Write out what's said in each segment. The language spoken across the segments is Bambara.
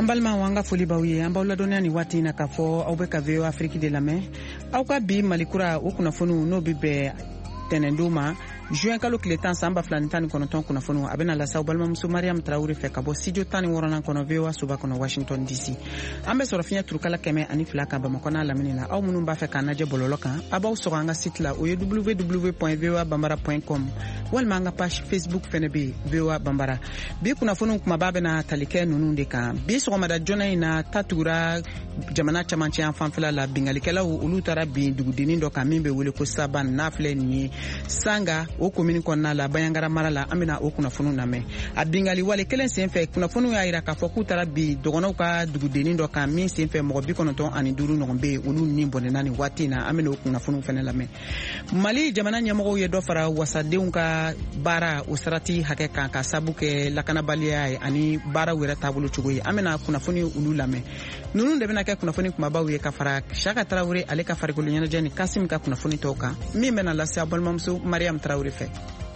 Ambalma wanga foli bawiye ambawla donia ni wati na kafo au beka veo Afriki de la me au ka bi malikura o kunafonu no bibe tenenduma juin kalo kiletan samba flanitani konoton kunafonu abena la sa balma muso Mariam Traoré fe kabo studio tani worana kono veo suba kono Washington DC ambe sorofia turkala keme ani flaka ba makona laminina au munu ba fe kanaje bololoka abaw soranga site la www.voabambara.com wal manga page Facebook fenebe VOA Bambara bi kunafonu kuma babe na talike nunu de kan bi sogomada jona ina tatura jamana chamanche fanfela la bingalikela ulu tara bi dugudini ndo kamimbe wele ko saban nafle ni sanga o commune konna la bayangara marala amina o kunafonu name abingali wale kelen senfe kunafonu ya ira ka foku tara bi dogono ka dugudeni ndo ka min senfe mo bi konoton ani duru no be ulu ni bonena ni watina amina o kunafonu fene lame Mali jamana nyamoko ye do fara wasadeun ka bara usrati hakeka ka sabuke lakana balia ani bara wera tabulu chugoyi amina kunafoni ulu lame nunu de bena ka kunafoni kuma bawe ka fara shaka Traoré ale ka fara kulunyana jeni Kasim ka kunafoni toka mi mena la sa balmamsu Mariam Traoré fe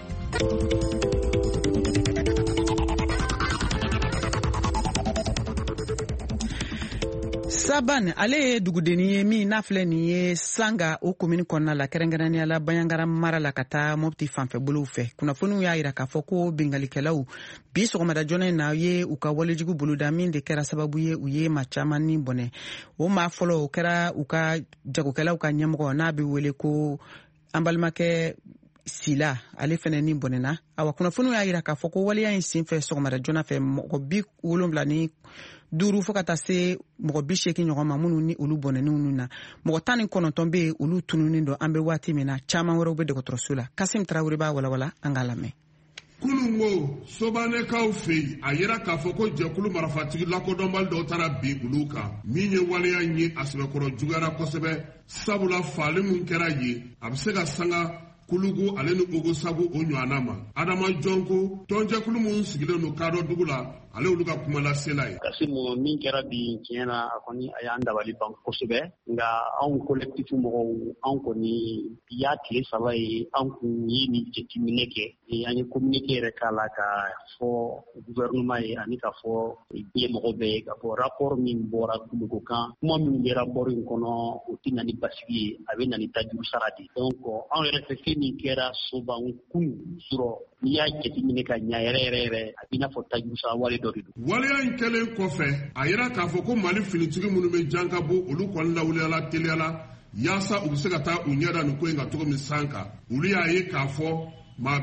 Saban ale dugudeni mi nafle ni sanga o commune konna la kerengerani ala bayangara mara la kata mopti fanfe bulu fe kuna fonu ya ira ka foko bingalikelaw bi sogomada jone na ye uka walejigu bulu da min de kera sababu ye uye machamani bone o ma folo kera uka jagokelaw ka nyamgo na bi wele ko ambalmake sila ale fene ni bonena awa kuna funu ya ira ka foko wali ya insinfe sogomada jona fe mo bi wolombla ni duru fokata se mo bi sheki nyoma munu ni ulu bonene ununa mo tani kono tombe ulu tununi ndo ambe wati mina chama woro be de kotrosula Kasim Traoré ba wala angalame kulungo sobane kaufe ayera ka foko jekulu marafatigi lakodombal do tara bi uluka minye wali ya nyi asbekoro jugara kosebe sabula falimun kera yi absega sanga kulugu ale ni ogo sabu onyanama adama jonko tonje kulumun sigile no kado dugula ale uluga kumala selai Kasimu min kɛra bi tiɲɛna a kɔni a y'an dabali ban kosɛbɛ nka anw collectif mɔgɔw anw kɔni y'a tile 3 ye an kun ye ni jateminɛ kɛ an ye communiqué yɛrɛ k'a la ka fɔ gouvernement ye ani ka fɔ ɲɛmɔgɔ bɛɛ ye ka fɔ rapport min bɔra kulugu kan kuma min bɛ rapport in kɔnɔ o tɛ na ni basigi ye a bɛ na ni tajuru sara de donc anw yɛrɛ fɛ fɛn min kɛra soban kun sɔrɔ n'i y'a jateminɛ ka ɲa yɛrɛ a b'i n'a fɔ tajuru sara wale dɔ de don. Waleya in kɛlen kɔfɛ a yira k'a fɔ ko Mali finitigi minnu bɛ jan ka bɔ olu kɔni lawuliyala teliyala yaasa u bɛ se ka taa u ɲɛda nin ko in ka cogo min san kan olu y'a ye k'a fɔ maa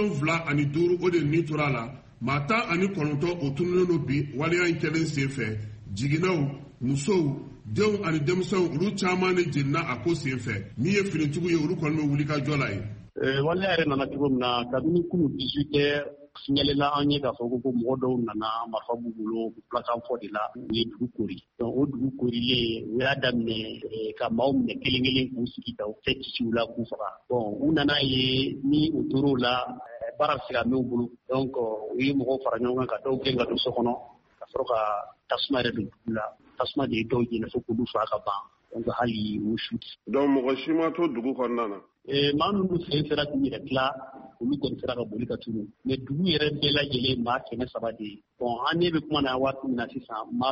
75 o de nin tora la maa 19 o tununnen don bi waleya in kɛlen senfɛ jiginɛw musow denw ani denmisɛnw olu caman de jenina a ko senfɛ min ye finitigiw ye olu kɔni bɛ wuli ka jɔ la ye. Waleya yɛrɛ nana cogo min na kabini kunu 18 signalela an ye k'a fɔ ko mɔgɔ dɔw nana marifa b'u bolo plakan fɔ de la u ye dugu kori donc o dugu korilen u y'a daminɛ ka maaw minɛ kelen kelen k'u sigi ta u tɛ kisiw la k'u faga bon u nana ye ni o tor'o la baara bɛ se ka mɛn u bolo donc u ye mɔgɔw fara ɲɔgɔn kan ka dɔw gɛn ka don so kɔnɔ ka sɔrɔ ka tasuma yɛrɛ don dugu la tasuma de ye dɔw jɛnɛ fo k'olu faga ka ban donc hali u su donc mɔgɔ si ma to dugu kɔnɔna na. maa minnu sen sera k'u yɛrɛ tila olu kɔni sera ka boli ka tunu mais dugu yɛrɛ bɛɛ lajɛlen maa 300 de ye bon an ne bɛ kuma na waati min na sisan maa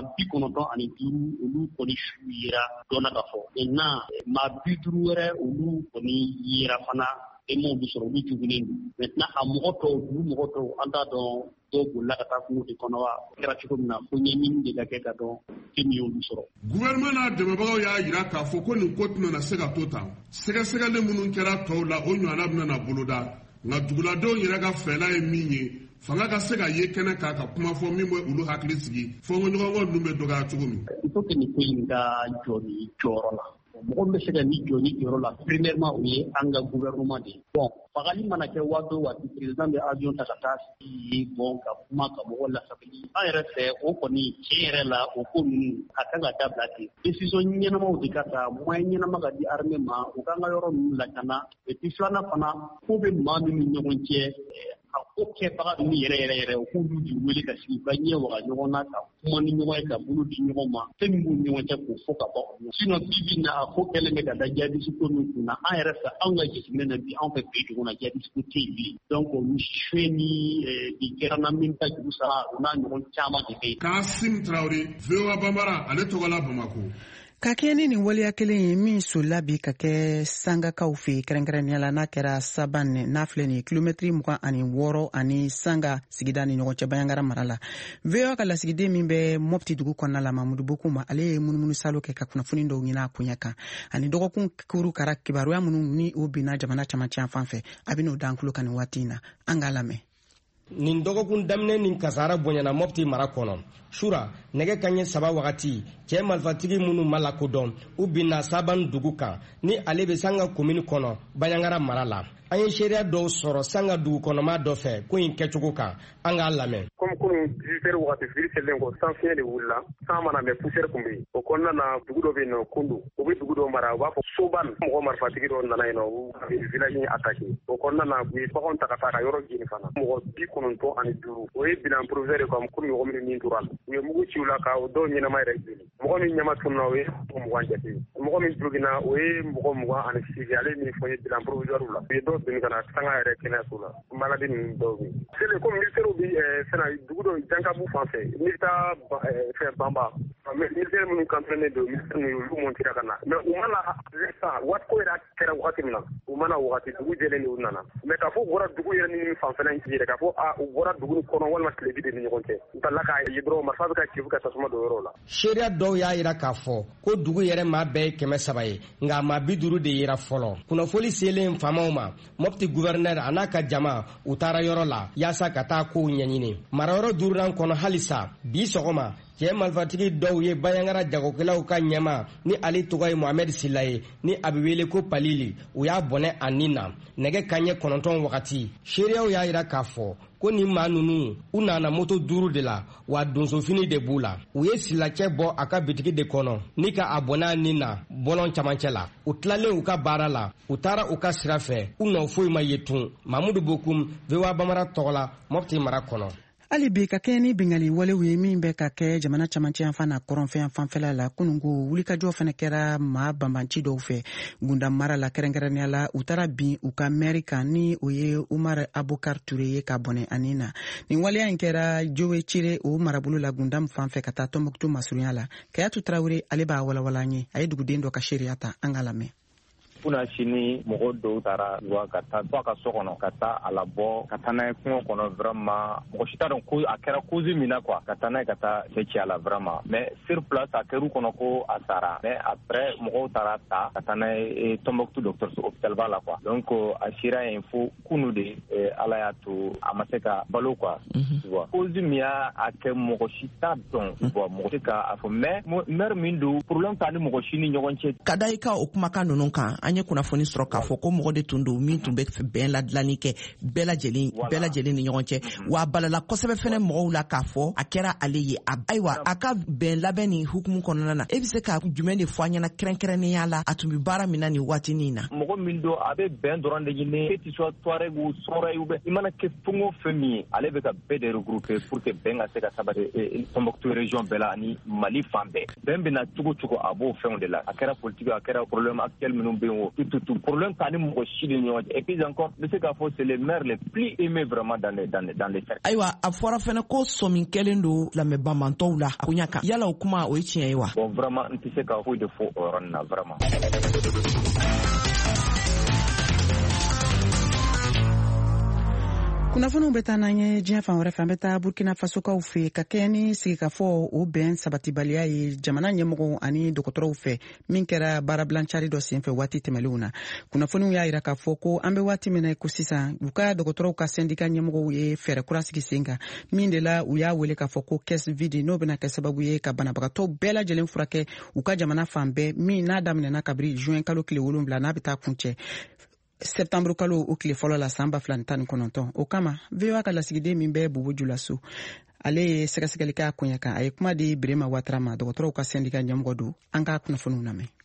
95 olu kɔni su yera dɔnna ka fɔ maintenant maa 50 wɛrɛ olu kɔni yera fana emaw bi sɔrɔ olu jugulen don maintenant a mɔgɔ tɔw dugu mɔgɔ tɔw an t'a dɔn dɔw bolila ka taa kungo de kɔnɔ wa o kɛra cogo min na fo ɲɛɲini de ka kɛ ka dɔn fɛn min y'olu sɔrɔ. Gouvernement n'a dɛmɛbagaw y'a yira k'a fɔ ko nin ko tɛna se ka to tan sɛgɛsɛgɛli minnu kɛra tɔw la o ɲɔgɔnna bɛna boloda nka duguladenw yɛrɛ ka fɛla ye min ye fanga ka se ka ye kɛnɛ k'a ka kuma fɔ min bɛ olu hakili sigi fɔɲɔgɔnkɔ ninnu bɛ dɔgɔya cogo min. Il faut que nin ko in ka jɔ ni jɔyɔrɔ la mɔgɔ bɛ se ka ni jɔ ni jɔyɔrɔ la premièrement o ye an ka gouvernement de ye bon fagali mana kɛ waati o waati président bɛ avion ta ka taa sigi bon ka kuma ka mɔgɔw lasabali an yɛrɛ fɛ o kɔni tiɲɛ yɛrɛ la o ko ninnu a kan ka dabila ten décision ɲɛnamaw de ka ta moyen ɲɛnama ka di armée ma o kan ka yɔrɔ ninnu lakana et puis filanan fana ko bɛ maa min ni ɲɔgɔn cɛ a ko kɛbaga ninnu yɛrɛ u k'olu de wele ka sigi ka ɲɛ waga ɲɔgɔn na ka kuma ni ɲɔgɔn ye ka bolo di ɲɔgɔn ma fɛn min b'u ɲɔgɔn cɛ k'o fɔ ka bɔ sinon bi na a ko kɛlen bɛ ka da jadisi ko min kun na an yɛrɛ fɛ anw ka jateminɛ na bi anw fɛ bi dugu na jadisi ko tɛ yen bilen donc olu suye ni bi kɛra na min ta juru sara u n'a ɲɔgɔn caman de bɛ yen. Kasim Traoré, VOA Bambara, ale tɔgɔ la Bamako. Ka kɛ ni nin waleya kelen ye min sola bi ka kɛ sangakaw fɛ kɛrɛnkɛrɛnnenya la n'a kɛra saban n'a filɛ nin kilomɛtiri 26 ani sanga sigida ni ɲɔgɔn cɛ Baɲangara mara la. VOA ka lasigiden min bɛ Mopti dugu kɔnɔna la Mamudu Bokuma ale ye munumunu salo kɛ ka kunnafoni dɔw ɲini a kunya kan ani dɔgɔkun kuru kara kibaruya minnu ni o bina jamana camancɛ fan fɛ a bɛ n'o dan tulo kan nin waati in na an k'a lamɛn. Nin dɔgɔkun daminɛ nin kasara bonyana Mopti mara kɔnɔ sura nɛgɛ kanɲɛ 3 wagati cɛ marifatigi minnu ma lakodɔn u binna saban dugu kan ni ale bɛ sanga komini kɔnɔ Baɲangara mara la. An ye seereya dɔw sɔrɔ sanga dugu kɔnɔma dɔ fɛ ko in kɛcogo kan an k'a lamɛn. Comme kunun 18h wagati firi selen ko san fiɲɛ de wulila san mana mɛ poussière kun bɛ yen o kɔnɔna na dugu dɔ bɛ yen nɔ Kundu u bɛ dugu dɔ mara u b'a fɔ Soban mɔgɔ marifatigi dɔ nana yen nɔ u bɛ village in attaqué o kɔnɔna na u ye baganw ta ka taa ka yɔrɔ jeni fana mɔgɔ 95 o ye bilan provisoire de comme komi mɔgɔ minnu tora la u ye mugu ci u la ka o dɔw ɲɛnama yɛrɛ jeni mɔgɔ min ɲɛma tununa o ye 20 jate mɔgɔ min jogina o ye mɔgɔ 28 ale min fɔ ye bilan provisoire la u ye dɔw bin ka na sanga yɛrɛ kɛnɛyaso la maladie ninnu dɔw bɛ yen comme militaire bi fɛnɛ dugu dɔ Jankabu fan fɛ militaire fɛ Bamba militaire minnu kantonen don militaire ninnu olu montera ka na mais u mana sa waati ko yɛrɛ kɛra wagati min na u mana wagati dugu jɛlen de u nana mais k'a fɔ u bɔra dugu yɛrɛ ni fan fɛnɛ yɛrɛ k'a fɔ u bɔra dugu kɔnɔ walima tile bi de ni ɲɔgɔn cɛ u tala k'a ye dɔrɔn marifa bɛ ka ci ka tasuma don yɔrɔ la. Seereya dɔw y'a yira k'a fɔ ko dugu yɛrɛ maa bɛɛ ye 300 ye nka maa 50 de yera fɔlɔ kunnafoni selen faamaw ma Mopti gouverneur a n'a ka jama u taara yɔrɔ la yaasa ka taa kow ɲɛɲini marayɔrɔ duurunan kɔnɔ halisa bi sɔgɔma cɛ marifatigi dɔw ye Baɲangara jagokɛlaw ka ɲɛma ni ale tɔgɔ ye Mohamed Sila ye ni a bɛ wele ko Palili u y'a bɔnɛ a nin na nɛgɛ kanɲɛ 9 wagati seereyaw y'a yira k'a fɔ ko nin maa ninnu u nana moto 5 de la wa donsofini de b'u la u ye silacɛ bɔ a ka bitigi de kɔnɔ ni ka a bɔnɛ a nin na bɔlɔn camancɛ la u tilalen u ka baara la u taara u ka sira fɛ u nɔ foyi ma ye tun Mamudu Bokum VOA Bambara tɔgɔ la Mopti mara kɔnɔ. Hali bi ka kɛ ni bingali walew ye min bɛ ka kɛ jamana camancɛ yan fan na kɔrɔnfɛn fanfɛla la kunungo wulikajɔ fana kɛra maa banbanci dɔw fɛ Gunda mara la kɛrɛnkɛrɛnnenya la u taara bin u ka maire kan ni o ye Umar Abukar Ture ye ka bɔnɛ ani na nin waleya in kɛra Jowe Cire o marabolo la Gundam fan fɛ ka taa Tɔnbɔkutu masurunya la Kayatu Traoré ale b'a walawala an ye a ye duguden dɔ ka seereya ta an ka lamɛn. Kuna sini mɔgɔ dɔw taara ka taa to a ka so kɔnɔ ka taa a labɔ ka taa n'a ye kungo kɔnɔ vraiment mɔgɔ si t'a dɔn ko a kɛra cause min na quoi ka taa n'a ye ka taa cɛ ci a la vraiment mais sur place a kɛr'u kɔnɔ ko a sara mais après mɔgɔw taara ta ka taa n'a ye Tɔnbɔkutu dɔgɔtɔrɔso hôpital ba la quoi donc a sera yen fo kunu de Ala y'a to a ma se ka balo quoi tu vois cause min y'a kɛ mɔgɔ si t'a dɔn tu vois mɔgɔ si k'a fɔ mais maire min don problème t'a ni mɔgɔ si ni ɲɔgɔn cɛ. Ka da i ka o kumakan ninnu kan an ye kunnafoni sɔrɔ k'a fɔ ko mɔgɔ de tun don min tun bɛ bɛn ladilani kɛ bɛɛ lajɛlen ni ɲɔgɔn cɛ wa balala kosɛbɛ fɛnɛ mɔgɔw la k'a fɔ a kɛra ale ye ayiwa a ka bɛn labɛn ni hukumu kɔnɔna na e bɛ se ka jumɛn de fɔ an ɲɛna kɛrɛnkɛrɛnnenya la a tun bɛ baara min na nin waatinin na. Mɔgɔ min don a bɛ bɛn dɔrɔn de ɲini que tu sois Touareg ou Sora ou i mana kɛ fɛn o fɛn min ye ale bɛ ka bɛɛ de regrouper pour que bɛn ka se ka sabati Tɔnbɔkutu région bɛɛ la ani Mali fan bɛɛ bɛn bɛ na cogo cogo a b'o fɛnw de la a kɛra politique a kɛra problème actuel minnu bɛ yen o tout problème t'ani mɔgɔ si de ɲɔgɔn cɛ et puis encore bɛ se k'a fɔ c'est les maires les plus aimés vraiment dans les cercles. Ayiwa a fɔra fɛnɛ ko sɔmin kɛlen don lamɛnbaamatɔw la a kunya kan yala o kuma o ye tiɲɛ ye wa. Bon vraiment n tɛ se ka foyi de fɔ o yɔrɔnin na vraiment. Kunnafoniw bɛ taa n'an ye diɲɛ fan wɛrɛ fɛ an bɛ taa Burkina Fasokaw fɛ ka kɛ ni sigikafɔ o bɛn sabatibaliya ye jamana ɲɛmɔgɔw ani dɔgɔtɔrɔw fɛ min kɛra baarabilancari dɔ senfɛ waati tɛmɛlenw na kunnafoniw y'a jira k'a fɔ ko an bɛ waati min na ko sisan u ka dɔgɔtɔrɔw ka syndicat ɲɛmɔgɔw ye fɛɛrɛ kura sigi sen kan min de la u y'a wele k'a fɔ ko caisse vide n'o bɛna kɛ sababu ye ka banabagatɔ bɛɛ lajɛlen furakɛ u ka jamana fan bɛɛ min n'a daminɛna kabiri juin kalo tile 7 n'a bɛ taa kuncɛ septembre kalo o tile fɔlɔ la san 2019 o kama VOA ka lasigiden min bɛ Bubu Julaso ale ye sɛgɛsɛgɛli kɛ a koɲɛ kan a ye kuma di Birema Watara ma dɔgɔtɔrɔw ka syndicat ɲɛmɔgɔ don an ka kunnafoniw lamɛn.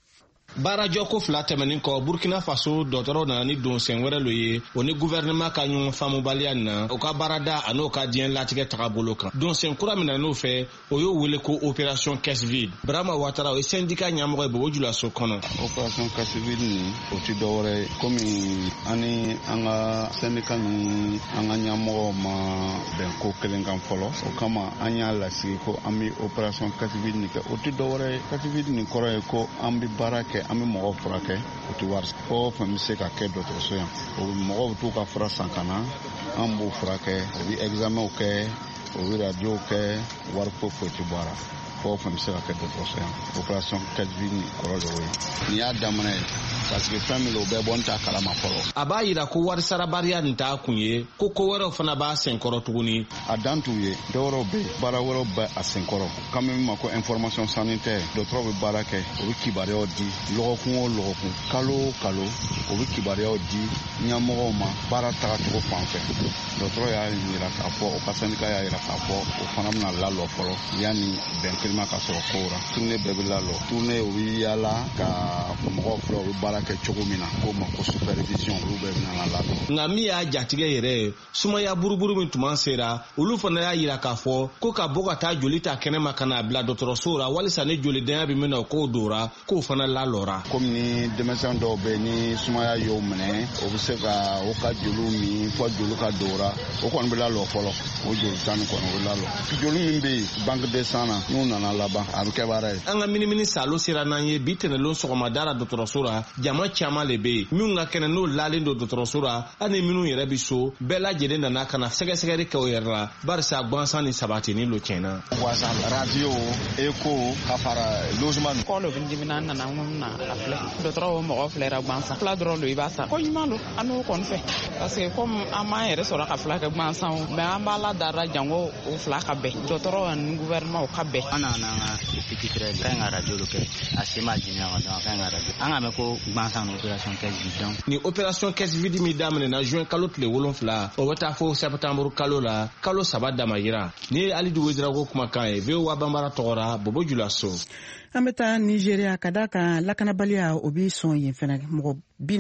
Barajɔ ko fila tɛmɛnin kɔ Burkina Faso dɔtɔrɔ nana ni don sen wɛrɛ lo ye o ni gouvernement ka ɲɔgɔn faamubaliya na o ka baarada a n'o ka diɲɛ latigɛ tagabolo kan. Don sen kura min n'o fɛ o y'o wele ko opération caisse vide. Brahma Ouattara o ye syndicat ɲɛmɔgɔ ye Bobo Dioulasso kɔnɔ. Opération caisse vide ni o tɛ dɔwɛrɛ komi ani an ka syndicat ni an ka ɲɛmɔgɔw ma bɛn ko kelen kan fɔlɔ o kama an y'a lasigi ko an bɛ opération caisse vide ni kɛ o tɛ dɔwɛrɛ caisse vide ni kɔrɔ ye ko an bɛ baara kɛ an bɛ mɔgɔw furakɛ o tɛ wari fɔ fɛn bɛ se ka kɛ dɔgɔtɔrɔso yan o mɔgɔw bɛ t'u ka fura san ka na an b'o furakɛ o bɛ examenw kɛ o bɛ radio kɛ wari foyi tɛ bɔ a la fɔ fɛn bɛ se ka kɛ dɔgɔtɔrɔso yan opération caisse vide ni kɔrɔ de o ye nin y'a daminɛ ye parce que fɛn min o bɛɛ bɔ n t'a kalama fɔlɔ. A b'a yira ko warisarabaliya nin t'a kun ye ko wɛrɛw fana b'a senkɔrɔ tuguni. A dan t'u ye dɔwɛrɛw bɛ yen baara wɛrɛw bɛ a senkɔrɔ kan min ma ko information sanitaire dɔgɔtɔrɔw bɛ baara kɛ o bɛ kibaruyaw di lɔgɔkun o lɔgɔkun kalo o kalo o bɛ kibaruyaw di ɲɛmɔgɔw ma baara tagacogo fan fɛ dɔgɔtɔrɔ y'a yira k'a fɔ o ka syndicat y'a yira k'a fɔ o fana bɛna lalɔ fɔlɔ yanni bɛn kelima ka sɔrɔ ko la tournée bɛɛ bɛ lalɔ tournée o bɛ yaala ka mɔgɔw filɛ o bɛ baara kɛ cogo min na ko ma ko supervision olu bɛɛ bɛna lalɔ. Nka min y'a jatigɛ yɛrɛ sumaya buruburu min tuma sera olu fana y'a yira k'a fɔ ko ka bɔ ka taa joli ta kɛnɛma ka na bila dɔgɔtɔrɔso la walisa ni jolidenya bɛ min na k'o dora k'o fana lalɔra. Komi ni denmisɛn dɔw bɛ ni sumaya y'o minɛ o bɛ se ka o ka joliw min fɔ joli ka dora o kɔni bɛ lalɔ fɔlɔ o joli tan ni kɔni o bɛ lalɔ joli min bɛ yen banque de sang na n'u nana laban a bɛ kɛ baara ye. An ka minimini salo sera n'an ye bi tɛnɛnlen sɔgɔmada la dɔgɔtɔrɔso la jama caman le bɛ yen minnu ka kɛnɛ n'o lalen don dɔgɔtɔrɔso la ani minnu yɛrɛ bɛ so bɛɛ lajɛlen nana ka na sɛgɛsɛgɛli kɛ o yɛrɛ la barisa gansan ni sabati ni lo tiɲɛna. Wasan radio eco ka fara logement kɔlɔ bɛ dimina nana mun na a filɛ dɔgɔtɔrɔ o mɔgɔ filɛra gansan fila dɔrɔn don i b'a sa ko ɲuman don an n'o kɔni fɛ parce que comme an m'an yɛrɛ sɔrɔ ka fila kɛ gansan mais an b'a la dara jango o fila ka bɛn dɔgɔtɔrɔ ani gouvernement o ka bɛn. An nana an ka pikitirɛ kan ka radio kɛ a se ma jigin a kan ka radio an ka mɛn ko gansan opération caisse vide. Ni opération caisse vide mi daminɛna juin kalo tile 7 o bɛ taa fo septembre kalo la kalo 3 damayira ni ye Ali Duwedira ko kumakan ye VOA Bambara tɔgɔra Bobo Dioulasso. An bɛ taa Nigeria ka da kan lakanabaliya o bɛ sɔn yen fɛnɛ mɔgɔ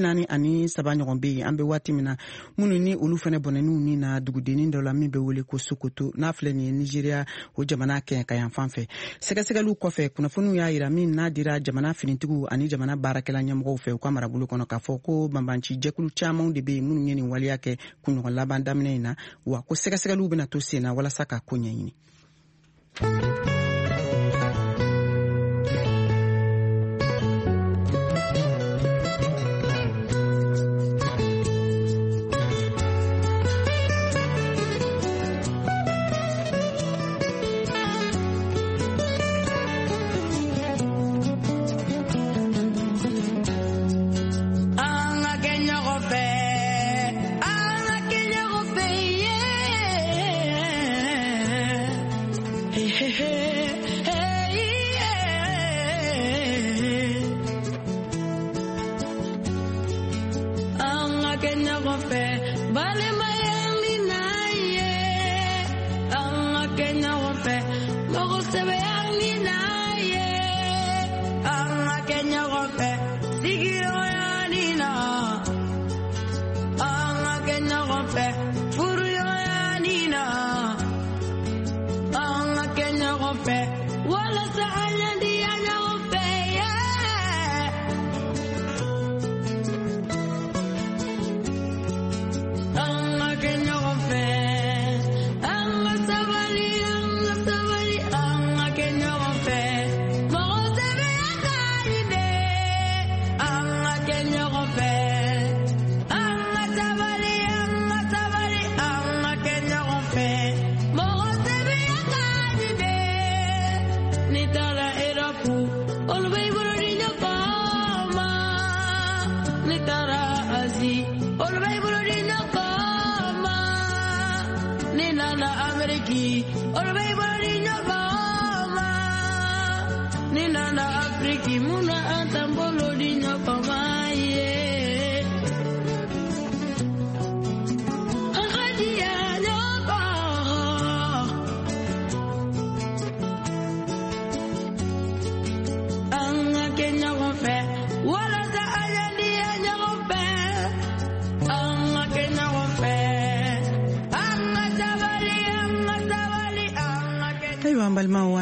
47 ɲɔgɔn bɛ yen an bɛ waati min na minnu ni olu fɛnɛ bɔnɛniw ni na dugudennin dɔ la min bɛ wele ko Sokoto n'a filɛ nin ye Nigeria o jamana kɛn ka yan fan fɛ sɛgɛsɛgɛliw kɔfɛ kunnafoniw y'a yira min n'a dira jamana finitigiw ani jamana baarakɛla ɲɛmɔgɔw fɛ u ka marabolo kɔnɔ k'a fɔ ko banbanci jɛkulu camanw de bɛ yen minnu ye nin waleya kɛ kunɲɔgɔn laban daminɛ in na wa ko sɛgɛsɛgɛliw bɛna to sen na walasa ka ko ɲɛɲini.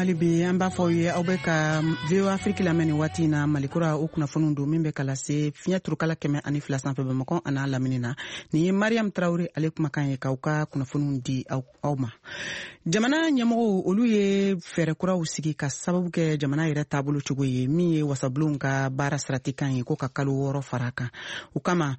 hali bi an b'a fɔ ye aw bɛ ka VOA Afrique lamɛn nin waati na malikura o kunnafoniw don min bɛ ka lase fiɲɛ turukala 102 sanfɛ Bamakɔ a n'a lamini na nin ye Mariam Traoré ale kumakan ye k'aw ka kunnafoniw di aw ma. Jamana ɲɛmɔgɔw olu ye fɛɛrɛ kuraw sigi ka sababu kɛ jamana yɛrɛ taabolo cogo ye min ye wasabulon ka baara saratikan ye ko ka kalo 6 fara kan. O kama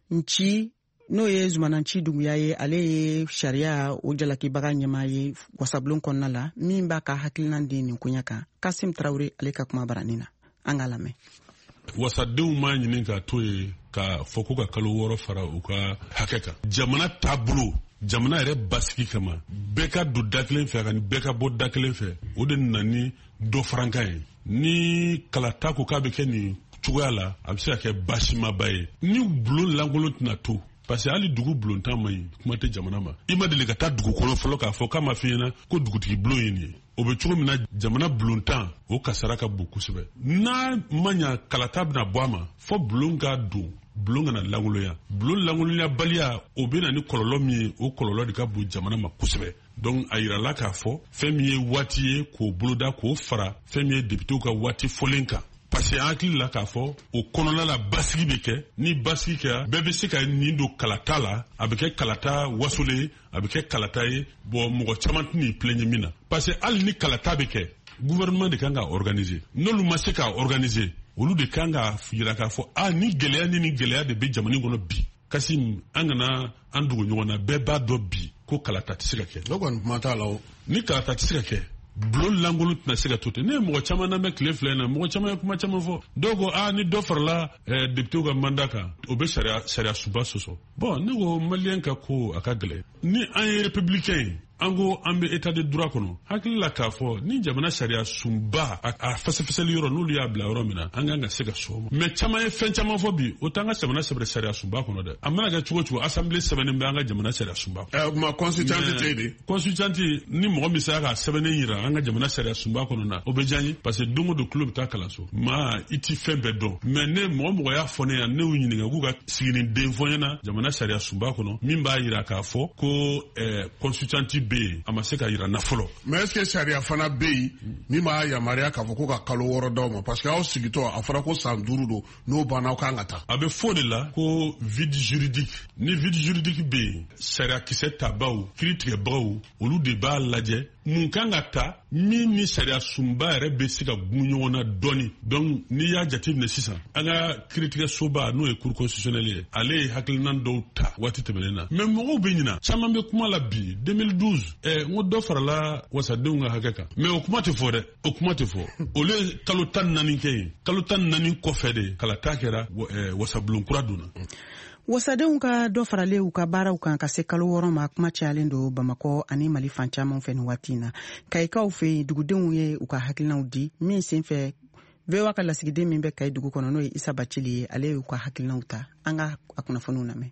Nci n'o ye Zumananci Dunguya ye ale ye sariya o jalakibaga ɲɛmaa ye wasabulon kɔnɔna la min b'a ka hakilina di nin koɲa kan. Kasim Traoré ale ka kuma barani na an ka lamɛn. Wasadenw ma ɲini ka to ye ka fɔ ko ka kalo 6 fara u ka hakɛ kan. Jamana taabolo jamana yɛrɛ basigi kama bɛɛ ka don da kelen fɛ ani bɛɛ ka bɔ da kelen fɛ o de nana ni dɔ farankan ye. Ni kalata ko k'a bɛ kɛ nin cogoya la a bɛ se ka kɛ basimaba ye. Ni bulon lankolon tɛna to parce que hali dugu bulontan ma ɲi kuma tɛ jamana ma. I ma deli ka taa dugu kɔnɔ fɔlɔ k'a fɔ k'a ma f'i ɲɛna ko dugutigi bulon ye nin ye. O bɛ cogo min na jamana bulontan o kasara ka bon kosɛbɛ. N'a ma ɲa kalata bɛna bɔ a ma fɔ bulon ka don bulon kana langoloya. Bulon langoloya baliya o bɛ na ni kɔlɔlɔ min ye o kɔlɔlɔ de ka bon jamana ma kosɛbɛ. Donc a yirala k'a fɔ fɛn min ye waati ye k'o boloda k'o fara fɛn min ye députés ka waati fɔlen kan. Parce que hakili la k'a fɔ o kɔnɔna la basigi bɛ kɛ ni basigi kɛra bɛɛ bɛ se ka nin don kalata la a bɛ kɛ kalata wasole a bɛ kɛ kalata ye bon mɔgɔ caman tɛ n'i plaignent min na parce que hali ni kalata bɛ kɛ gouvernement de kan ka organiser n'olu ma se ka organiser olu de kan ka yira k'a fɔ ni gɛlɛya ni gɛlɛya de bɛ jamana kɔnɔ bi Kasim an kana an dogo ɲɔgɔn na bɛɛ b'a dɔn bi ko kalata tɛ se ka kɛ. Ne kɔni kuma t'a la o. Ni kalata tɛ se ka kɛ bulon lankolon tɛna se ka to ten ne ye mɔgɔ caman lamɛn tile fila in na mɔgɔ caman ye kuma caman fɔ dɔw ko ni dɔ farala député ka mandat kan o bɛ sariya suba sɔsɔ bon ne ko maliyɛn ka ko a ka gɛlɛn ni an ye républicain ye an ko an bɛ état de droit kɔnɔ hakili la k'a fɔ ni jamana sariya sunba a fɛsɛfɛsɛli yɔrɔ n'olu y'a bila yɔrɔ min na an kan ka se ka sɔn o ma mais caman ye fɛn caman fɔ bi o t'an ka jamana sɛbɛn sariya sunba kɔnɔ dɛ a mana kɛ cogo cogo assemblée sɛbɛnnen bɛ an ka jamana sariya sunba kɔnɔ. Ma constituante tɛ yen de. Constituante ni mɔgɔ min sera ka sɛbɛnnen yira an ka jamana sariya sunba kɔnɔ na o bɛ diya n ye parce que don o don tulo bɛ taa kalanso maa i ti fɛn bɛɛ dɔn mais ne mɔgɔ y'a fɔ ne yan ne y'u ɲininka k'u ka siginiden fɔ ɲɛna jamana sariya sunba kɔnɔ min b'a yira k'a fɔ ko constituante bɛ yen a ma se ka yira nafolo. Mais est-ce que sariya fana bɛ yen min b'a yamaruya k'a fɔ ko ka kalo 6 d'aw ma parce que aw sigitɔ a fɔra ko san 5 don n'o banna aw kan ka taa. A bɛ fɔ de la ko vide juridique ni vide juridique bɛ yen sariya kisɛ tabaw kiiri tigɛbagaw olu de b'a lajɛ mun kan ka ta min ni sariya sunba yɛrɛ bɛ se ka gun ɲɔgɔn na dɔɔni donc n'i y'a jateminɛ sisan an ka kiiritigɛ soba n'o ye cour constitutionnelle ye ale ye hakilina dɔw ta waati tɛmɛnen na mais mɔgɔw bɛ ɲina caman bɛ kuma la bi 2012 n ko dɔ farala wasadenw ka hakɛ kan mais o kuma tɛ fɔ dɛ o kuma tɛ fɔ olu ye kalo 14 kɛ yen kalo 14 kɔfɛ de kalata kɛra wasabulon kura donna. Wasadenw ka dɔ farale u ka baaraw kan ka se kalo 6 ma kuma cayalen don Bamakɔ ani Mali fan caman fɛ nin waati na Kayikaw fɛ dugudenw ye u ka hakilinaw di min senfɛ VOA ka lasigiden min bɛ Kayi dugu kɔnɔ n'o ye Isa Bacili ye ale y'u ka hakilinaw ta an ka a kunnafoniw lamɛn.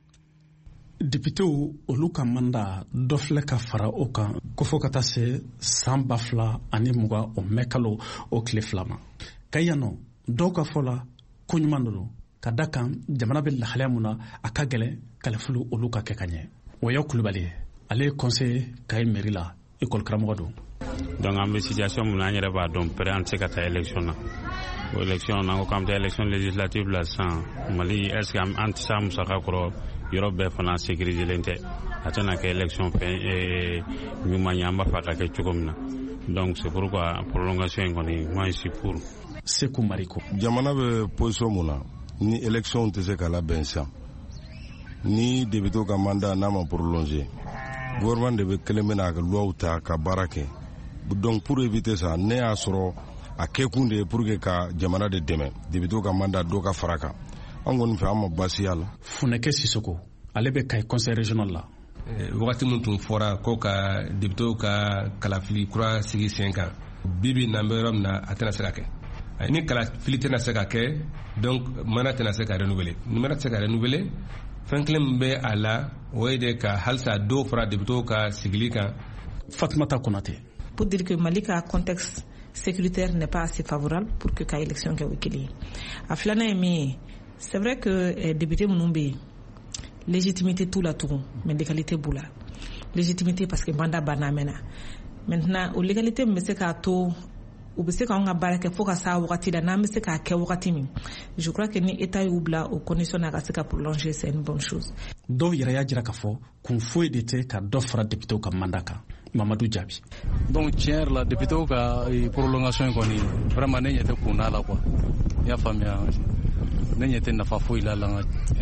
Députéw olu ka manda dɔ filɛ ka fara o kan ko fɔ ka taa se san 2020 o mɛ kalo o tile 2 ma Kayi yan nɔ dɔw ka fɔ la ko ɲuman don ka da kan jamana bɛ lahalaya mun na a ka gɛlɛn kalifulu olu ka kɛ ka ɲɛ o ye Kulubali ye ale ye conseiller Kayi mairie la école karamɔgɔ don. Donc an bɛ situation mun na an yɛrɛ b'a dɔn pere an tɛ se ka taa élection na o élection n'an ko k'an bɛ taa élection législative la sisan Mali est ce que an tɛ se a musaka kɔrɔ yɔrɔ bɛɛ fana sécurisélen tɛ a tɛna kɛ élection fɛn ɲuman ye an b'a fɛ a ka kɛ cogo min na donc c'est pourquoi prolongation in kɔni moi je suis pour. Sekou Mariko jamana bɛ position mun na ni élection tɛ se ka labɛn sisan ni député ka mandat n'a ma prolonger gouvernement de bɛ kelen bɛna ka loi ta ka baara kɛ donc pour éviter ça ne y'a sɔrɔ a kɛkun de ye pour que ka jamana de dɛmɛ député ka mandat dɔ ka fara kan an kɔni fɛ an ma baasi y'a la. Funeke Sisoko ale bɛ Kayi conseil régional la. Wagati min tun fɔra ko ka député ka kalafili kura sigi sen kan bibi n'an bɛ yɔrɔ min na a tɛna se ka kɛ ni kalafili tɛna se ka kɛ donc mana tɛna se ka renouveler ni mana tɛ se ka renouveler fɛn kelen min bɛ a la o ye de ka halisa dɔw fara député ka sigili kan. Fatumata Konate. Pour dire que Mali ka contexte sécuritaire n'est pas assez favorable pour que ka élection kɛ o kelen a filanan ye min ye c'est vrai que député minnu bɛ yen légitimité t'u la tugun mais légalité b'u la légitimité parce que mandat banna mɛnna maintenant o légalité min bɛ se k'a to u bɛ se k'anw ka baara kɛ fo ka s'a wagati la n'an bɛ se k'a kɛ wagati min je crois que ni état y'u bila o condition na ka se ka prolonger c'est une bonne chose. dɔw yɛrɛ y'a jira k'a fɔ kun foyi de tɛ ka dɔ fara député ka mandat kan. Mamadou Diaby. Donc tiɲɛ yɛrɛ la député ka prolongation in kɔni vraiment ne ɲɛ tɛ kun n'a la quoi. I y'a faamuya ne ɲɛ tɛ nafa foyi la la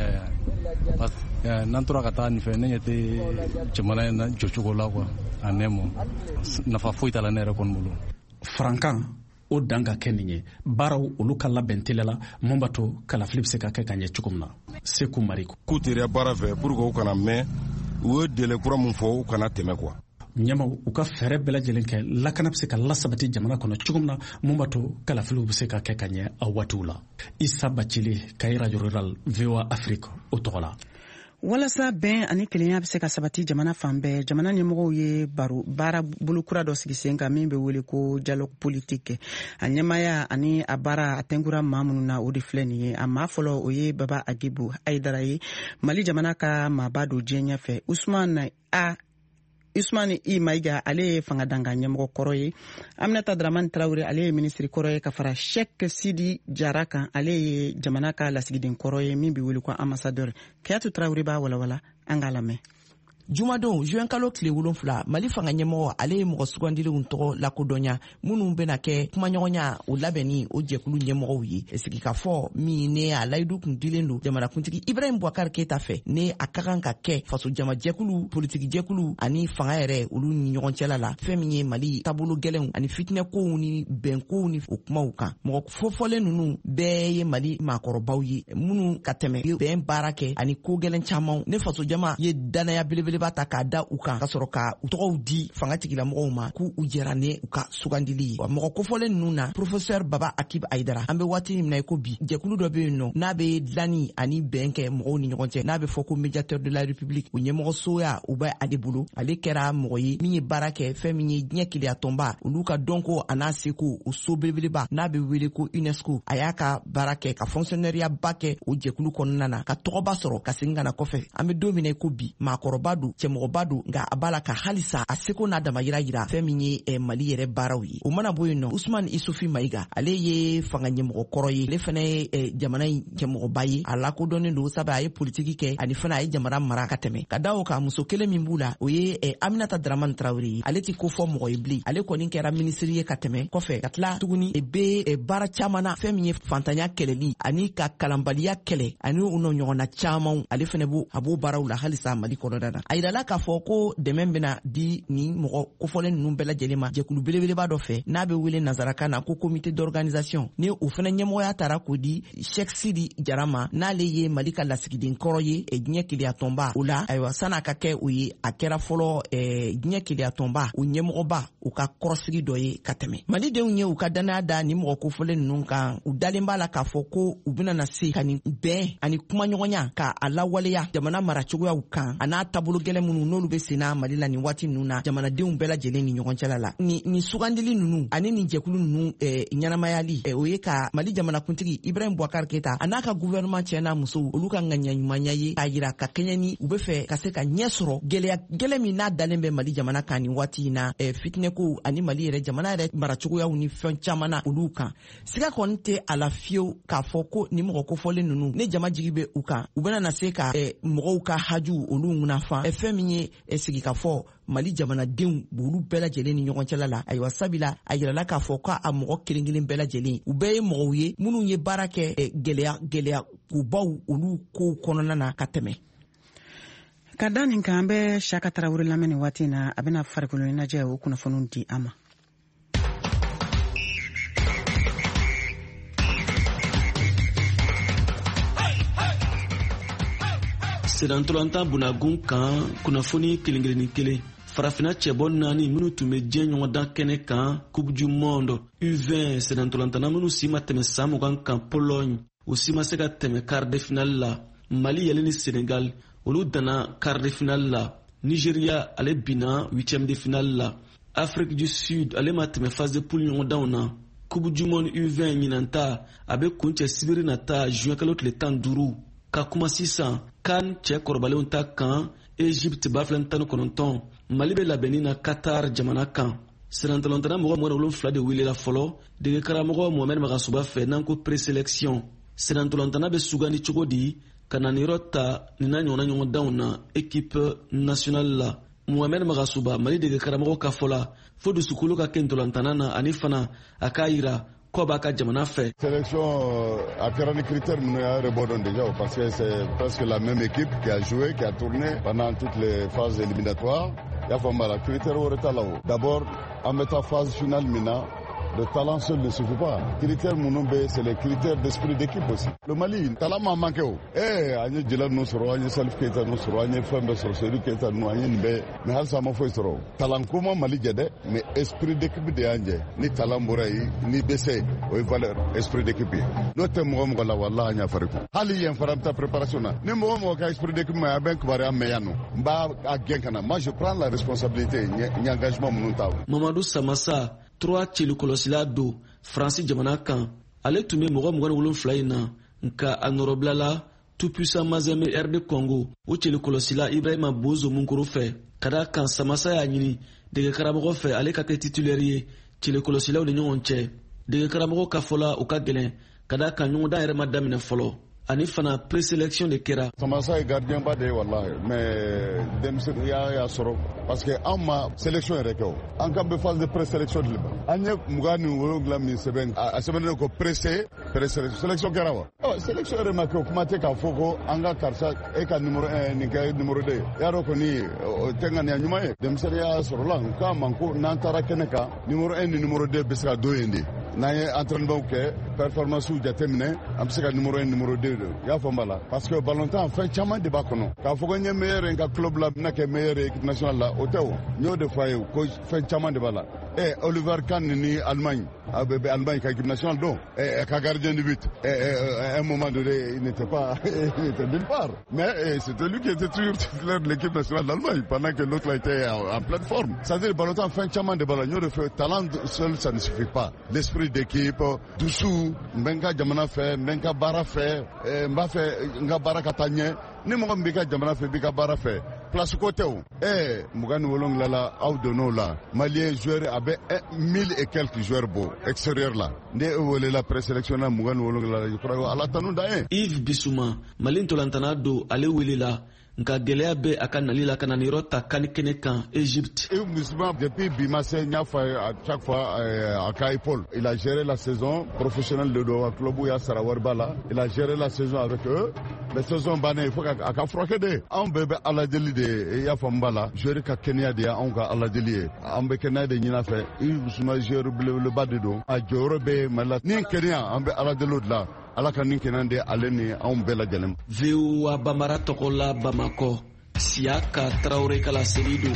n'an tora ka taa nin fɛ ne ɲɛ tɛ jamana in jɔcogo la quoi a nɛmɔ nafa foyi t'a la ne yɛrɛ kɔni bolo. Farankan o dan ka kɛ nin ye baaraw olu ka labɛn teliya mun b'a to kalafili bɛ se ka kɛ ka ɲɛ cogo min na. Seku Mariku. K'u teriya baara fɛ pour que u kana mɛn u ye délai kura mun fɔ u kana tɛmɛ quoi. ɲɛmaw u ka fɛɛrɛ bɛɛ lajɛlen kɛ lakana bɛ se ka lasabati jamana kɔnɔ cogo min na mun b'a to kalafiliw bɛ se ka kɛ ka ɲɛ a waatiw la. Isa Bacili Kayi Radio Rural VOA Afrique o tɔgɔ la. Walasa bɛn ani kelenya bɛ se ka sabati jamana fan bɛɛ jamana ɲɛmɔgɔw ye baara bolokura dɔ sigi sen kan min bɛ wele ko dialogue politique a ɲɛmaya ani a baara a tɛnkura maa minnu na o de filɛ nin ye a maa fɔlɔ o ye Baba Agibu Aidara ye Mali jamana ka maaba don diɲɛ ɲɛfɛ Usmane I Maïga ale ye fanga danga ɲɛmɔgɔ kɔrɔ ye Aminata Dramane Traoré ale ye ministre kɔrɔ ye ka fara Cheikh Sidi Jara kan ale ye jamana ka lasigiden kɔrɔ ye min bɛ wele ko ambassadeur Kayatu Traoré b'a walawala an k'a lamɛn. Jumadon juin kalo tile 7 Mali fanga ɲɛmɔgɔ ale ye mɔgɔ sugandilenw tɔgɔ lakodɔnya minnu bɛna kɛ kumaɲɔgɔnya o labɛnni o jɛkulu ɲɛmɔgɔw ye sigikafɔ min ne a layidu kun dilen don jamanakuntigi Ibrahim Boubacar Keita fɛ ne a ka kan ka kɛ faso jama jɛkulu politiki jɛkulu ani fanga yɛrɛ olu ni ɲɔgɔn cɛla la fɛn min ye Mali taabolo gɛlɛnw ani fitinɛkow ni bɛnkow ni o kumaw kan mɔgɔ fɔfɔlen ninnu bɛɛ ye Mali maakɔrɔbaw ye minnu ka tɛmɛ bɛn baara kɛ ani ko gɛlɛn caman ne faso jama ye danaya belebele b'a ta k'a da u kan ka sɔrɔ ka u tɔgɔw di fanga tigilamɔgɔw ma k'u jɛra ne u ka sugandili ye mɔgɔ kofɔlen ninnu na professeur Baba Akib Aidara an bɛ waati min na i ko bi jɛkulu dɔ bɛ yen nɔ n'a bɛ dilanni ani bɛn kɛ mɔgɔw ni ɲɔgɔn cɛ n'a bɛ fɔ ko médiateur de la république o ɲɛmɔgɔsoya u bɛ ale bolo ale kɛra mɔgɔ ye min ye baara kɛ fɛn min ye diɲɛ keleya tɔnba olu ka dɔnko a n'a seko o so belebeleba n'a bɛ wele ko UNESCO a y'a ka baara kɛ ka fonctionnaire ba kɛ o jɛkulu kɔnɔna na ka tɔgɔba sɔrɔ ka segin ka na kɔfɛ an bɛ don min na i ko bi maakɔrɔba don cɛmɔgɔba don nka a b'a la ka halisa a seko n'a damayira yira fɛn min ye Mali yɛrɛ baaraw ye o mana bɔ yen nɔ Usmane Isufi Maïga ale ye fanga ɲɛmɔgɔ kɔrɔ ye ale fana ye jamana ɲɛmɔgɔba ye a lakodɔnnen don sabu a ye politiki kɛ ani fana a ye jamana mara ka tɛmɛ ka da o kan muso kelen min b'u la o ye Aminata Dramane Traoré ye ale tɛ ko fɔ mɔgɔ ye bilen ale kɔni kɛra minisiri ye ka tɛmɛ kɔfɛ ka tila tuguni bɛ baara caman na fɛn min ye fantanya kɛlɛli ani ka kalanbaliya kɛlɛ ani u ɲɔgɔnna caman ale fana a b'o baaraw la halisa Mali kɔnɔna na a yirala k'a fɔ ko dɛmɛ bɛna di ni mɔgɔ kofɔlen ninnu bɛɛ lajɛlen ma jɛkulu belebeleba dɔ fɛ n'a bɛ wele nazarakan na ko comité d'organisation ni o fana ɲɛmɔgɔya taara k'o di Cheikh Sidi Jara ma n'ale ye Mali ka lasigiden kɔrɔ ye diɲɛ keleya tɔnba o la ayiwa san'a ka kɛ o ye a kɛra fɔlɔ diɲɛ keleya tɔnba o ɲɛmɔgɔba u ka kɔrɔsigi dɔ ye ka tɛmɛ malidenw ye u ka danaya da ni mɔgɔ kofɔlen ninnu kan u dalen b'a la k'a fɔ ko u bɛna na se ka nin bɛn ani kumaɲɔgɔnya ka a lawaleya jamana maracogoyaw kan a n'a taabolo gɛlɛn minnu n'olu bɛ senna Mali la nin waati ninnu na jamanadenw bɛɛ lajɛlen ni ɲɔgɔn cɛla la ni sugandili ninnu ani ni jɛkulu ninnu ɲɛnamayali o ye ka Mali jamanakuntigi Ibrahim Boubacar Keita a n'a ka gouvernement cɛ n'a musow olu ka ŋaniya ɲumanya ye k'a yira ka kɛɲɛ ni u bɛ fɛ ka se ka ɲɛ sɔrɔ gɛlɛya min n'a dalen bɛ Mali jamana kan nin waati in na fitinɛko ani Mali yɛrɛ jamana yɛrɛ maracogoyaw ni fɛn caman na olu kan siga kɔni tɛ a la fiyewu k'a fɔ ko ni mɔgɔ kofɔlen ninnu ne jama jigi bɛ u kan u bɛna na se ka mɔgɔw ka haju olu ŋunafan fɛn min ye sigikafɔ Mali jamanadenw b'olu bɛɛ lajɛlen ni ɲɔgɔn cɛla la ayiwa sabila a yirala k'a fɔ k'a mɔgɔ kelen kelen bɛɛ lajɛlen u bɛɛ ye mɔgɔw ye minnu ye baara kɛ gɛlɛya kubaw olu kow kɔnɔna na ka tɛmɛ. Ka da nin kan an bɛ Saka Tarawele lamɛn nin waati in na a bɛna farikolo ɲɛnajɛ o kunnafoniw di an ma. Sedantolanta bunagun kan kunnafoni kelen kelen farafina cɛbɔ 4 minnu tun bɛ diɲɛ ɲɔgɔndan kɛnɛ kan Coupe du Monde U20 sedantolantana minnu si ma tɛmɛ san 20 kan Pologne o si ma se ka tɛmɛ quart de finale la Mali yɛlɛ ni Senegal olu danna quart de finale la Nigeria ale bina 8e de finale la Afrique du Sud ale ma tɛmɛ phase de poule ɲɔgɔndanw na Coupe du Monde U20 ɲinanta a bɛ kuncɛ sibiri nata juin kalo tile 15 ka kuma sisan CAN cɛ kɔrɔbalenw ta kan Egypte b'a filɛ 19 Mali bɛ labɛnni na Qatar jamana kan sirantolantana mɔgɔ 17 de welela fɔlɔ dege karamɔgɔ Mohamed Magasuba fɛ n'an ko présélection. Sirantolantana bɛ sugandi cogo di ka na ni yɔrɔ ta nin na ɲɔgɔnna ɲɔgɔndanw na équipe nationale la. Mohamed Magasuba Mali dege karamɔgɔ ka fɔ la fo dusukolo ka kɛ ntolantana na ani fana a k'a yira kɔ b'a ka jamana fɛ. Sélection a kɛra ni critère minnu y'a rebondon déjà parce que c'est presque la même équipe qui a joué, qui a tourné pendant toutes les phases éliminatoires. Il y a vraiment la critère au retard là-haut. D'abord, en mettant phase finale maintenant, le talent seul ne suffit pas. Critère Mounoumbe, c'est les critères d'esprit d'équipe aussi. Le Mali, talent m'a manqué. Agne Djela nous sera, agne Salif Keita nous sera, agne Fembe sera, Seri Keita nous, agne Nbe, mais Halsa Mafo sera. Talent comment Mali Djede, mais esprit d'équipe de Anje, ni talent Bouraï, ni BC, ou valeur, esprit d'équipe. Notre Mouam Gala Wallah Anya Farikou. Hali yen faramta préparation. Ni Mouam Waka esprit d'équipe, mais Aben Kouare Meyano. Mba à Genkana. Moi, je prends la responsabilité, ni engagement Mounountao. Mamadou Samassa. 3 celu kolosila do Francis jamana kan ale tun bɛ mɔgɔ 27 in na nka a nɔrɔbila la tout puissant Mazembe RD Congo o celu kolosila Ibrahima Bozo Munkuru fɛ ka da kan Samassa y'a ɲini dege karamɔgɔ fɛ ale ka kɛ titulaire ye celu kolosilaw ni ɲɔgɔn cɛ dege karamɔgɔ ka fɔla u ka gɛlɛn ka da kan ɲɔgɔndan yɛrɛ ma daminɛ fɔlɔ ani fana présélection de kɛra. Samassa ye gardien ba de ye wallahi mais denmisɛnnin y'a sɔrɔ parce que an ma sélection yɛrɛ kɛ o an kan bɛ phase de présélection de la an ye 27 min sɛbɛn a sɛbɛnnen ko sélection kɛra wa sélection yɛrɛ ma kɛ o kuma tɛ k'a fɔ ko an ka karisa e ka numéro 1 nin kɛ numéro 2 y'a dɔn kɔni o tɛ ŋaniya ɲuman ye denmisɛnnin y'a sɔrɔ la n k'a ma ko n'an taara kɛnɛ kan numéro 1 ni numéro 2 bɛ se ka don yen de n'an ye entraînement kɛ performance jateminɛ an bɛ se ka numéro 1 numéro 2 i y'a fɔ n b'a la parce que ballontan fɛn caman de b'a kɔnɔ k'a fɔ ko n ye meilleur n ka club la bɛna kɛ meilleur équipe nationale la o tɛ o n y'o de fɔ a ye ko fɛn caman de b'a la Oliver Kahn ni Allemagne Allemagne ka équipe nationale donc ka gardien de but à un moment donné il n'était pas il était nulle part mais c'était lui qui était toujours titulaire de l'équipe nationale d'Allemagne pendant que l'autre était en pleine forme c'est-à-dire le ballontan fɛn caman de b'a la n y'o de fɔ talent seul ça ne suffit pas l'esprit d'équipe dusu n bɛ n ka jamana fɛ n bɛ n ka baara fɛ n b'a fɛ n ka baara ka taa ɲɛ ni mɔgɔ min b'i ka jamana fɛ i b'i ka baara fɛ place ko tɛ o 27 la aw donn'o la malien joueur a bɛ 1000 et quelques joueurs bɔ extérieur la ne welela présélection na 27 la je crois ala tanu da ye Yves Bissouma Mali ntolantana do ale welela nka gɛlɛya bɛ a ka nali la ka na ni yɔrɔ ta kani kɛnɛ kan Égypte. Yves Bissouma depuis Bimase n y'a fɔ à chaque fois à ka épaule il a géré la saison professionnelle de do club y'a sara wari b'a la il a géré la saison avec eux mais saison bannen il faut a ka furakɛ de anw bɛɛ bɛ ala deli de i y'a fɔ n b'a la joueur ka kɛnɛya de y'anw ka ala deli ye an bɛ kɛnɛya de ɲinin a fɛ Yves Bissouma joueur belebeleba de don a jɔyɔrɔ bɛ Mali la ni kɛnɛya an bɛ ala deli o de la ala ka nin kɛnɛ de ale ni anw bɛɛ lajɛlen. VOA Bambara tɔgɔ la Bamakɔ Siaka Traoré kala seli don.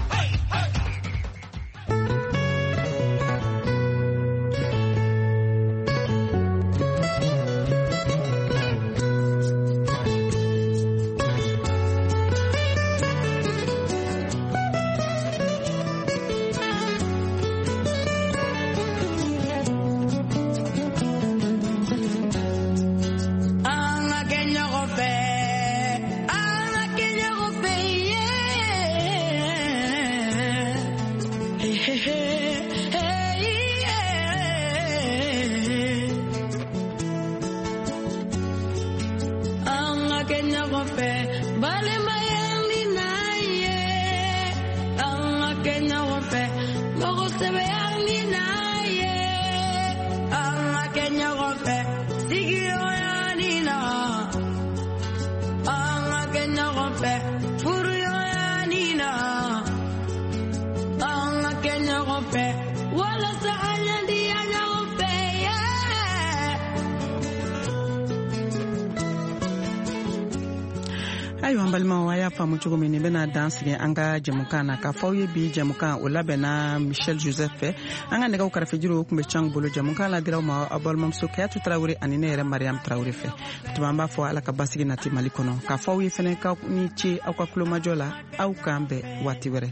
ayiwa an balimaw a y'a faamu cogo min nin bɛna dan sigi an ka jɛmukan na k'a fɔ aw ye bi jɛmukan o labɛnna Michel Joseph fɛ an ka nɛgɛw kɛrɛfɛjuru o tun bɛ can bolo jɛmukan la diraw ma aw balimamuso Kayatu Tarawele ani ne yɛrɛ Mariam Tarawele fɛ tuma an b'a fɔ ala ka basigi nati Mali kɔnɔ k'a fɔ aw ye fɛnɛ k'aw ni ce aw ka kulomajɔ la aw k'an bɛn waati wɛrɛ.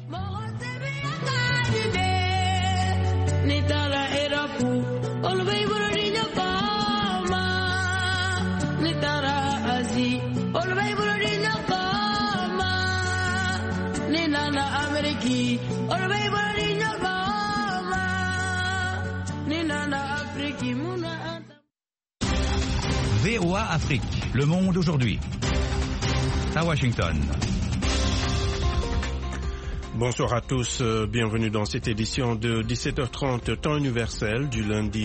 VOA Afrique, le monde aujourd'hui. À Washington. Bonsoir à tous, bienvenue dans cette édition de 17h30 temps universel du lundi